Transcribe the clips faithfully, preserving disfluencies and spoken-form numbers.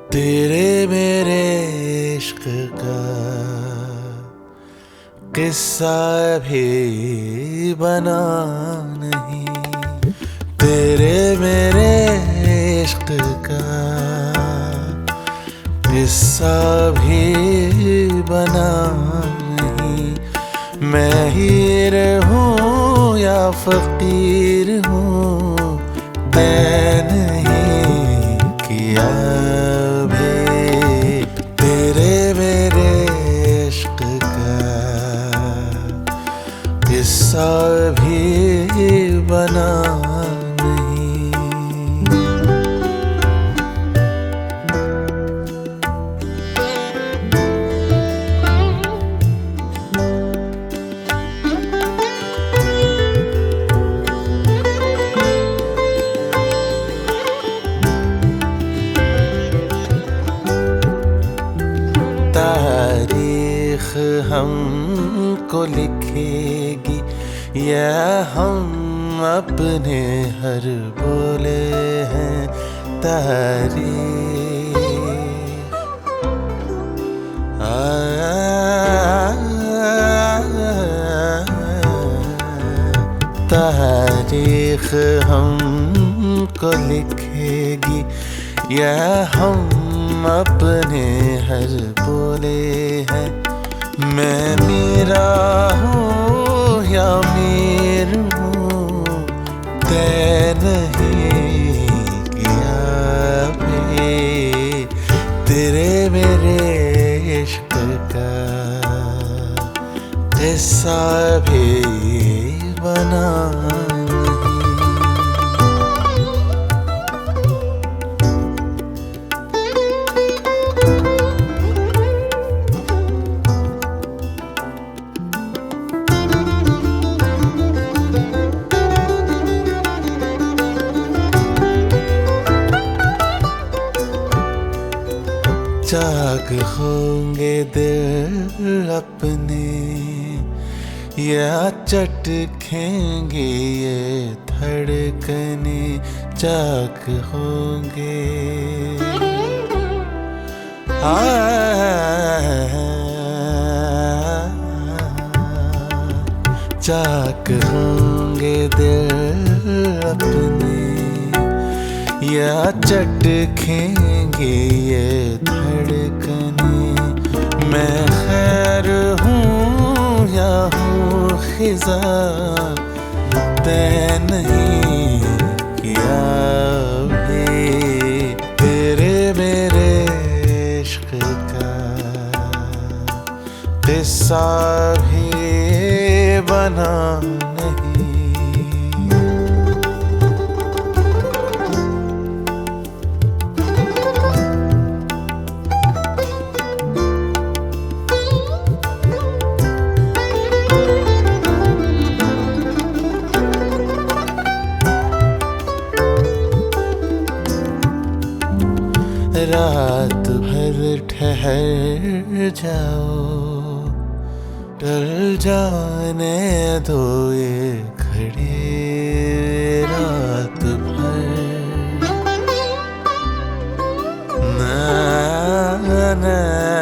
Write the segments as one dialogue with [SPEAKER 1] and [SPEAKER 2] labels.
[SPEAKER 1] तेरे मेरे इश्क का किस्सा भी बना नहीं, तेरे मेरे इश्क का किस्सा भी बना नहीं। मैं हीर हूँ या फकीर हूँ, तय नहीं किया भी तेरे मेरे इश्क का किस्सा भी बना नहीं। तारीख हमको लिखेगी या हम अपने हर बोले हैं तारीख। तारीख हमको लिखेगी या हम अपने हर बोले हैं। मैं मीरा हूँ या मीर हूँ, तय नहीं किया भी तेरे मेरे इश्क का किस्सा भी बना जाग होंगे दिल अपने या चटखेंगे ये धड़कने। जाग होंगे आ जाग होंगे दिल अपने या चटखेंगे ये धड़कने। मैं खैर हूँ या हूँ खिजा, तय नहीं किया भी तेरे मेरे इश्क का किस्सा भी बना नहीं। रात भर ठहर जाओ, टल जाने दो ये घड़ी। रात भर ना ना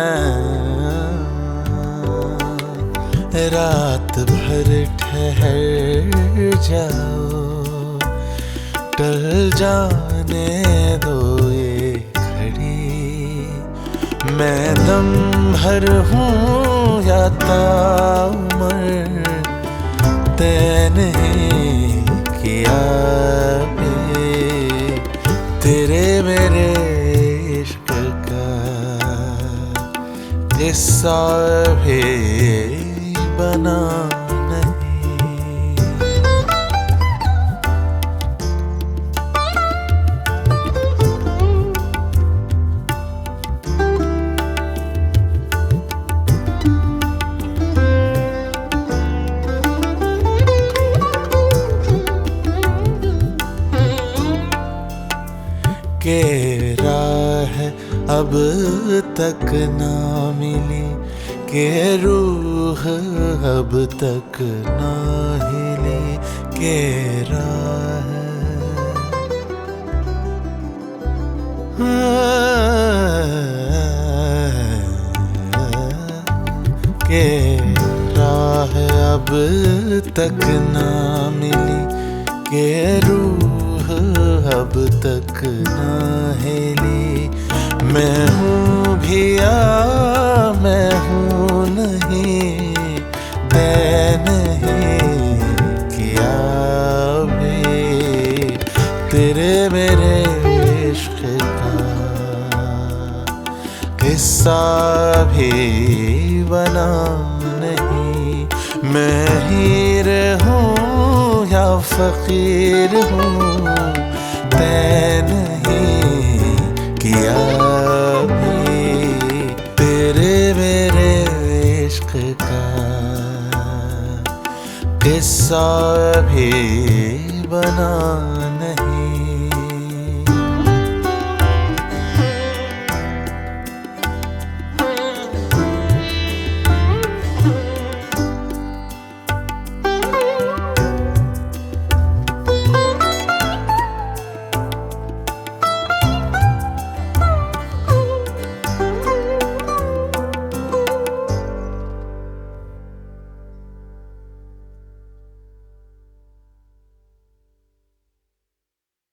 [SPEAKER 1] रात भर ठहर जाओ, टल जाने दो ये मैं दम भर हूँ या ताउम्र, तय नहीं किया भी तेरे मेरे इश्क का किस्सा भी बना नहीं। के राह अब तक ना मिली, के रूह अब तक ना हिली। के राह के राह अब तक ना मिली, के रूह अब तक ना हिली। मैं हूँ भी या मैं हूँ नहीं, तय नहीं किया भी तेरे मेरे इश्क का किस्सा भी बना नहीं। मैं हीर हूँ या फकीर हूँ, तय नहीं किया भी तेरे मेरे इश्क का किस्सा भी बना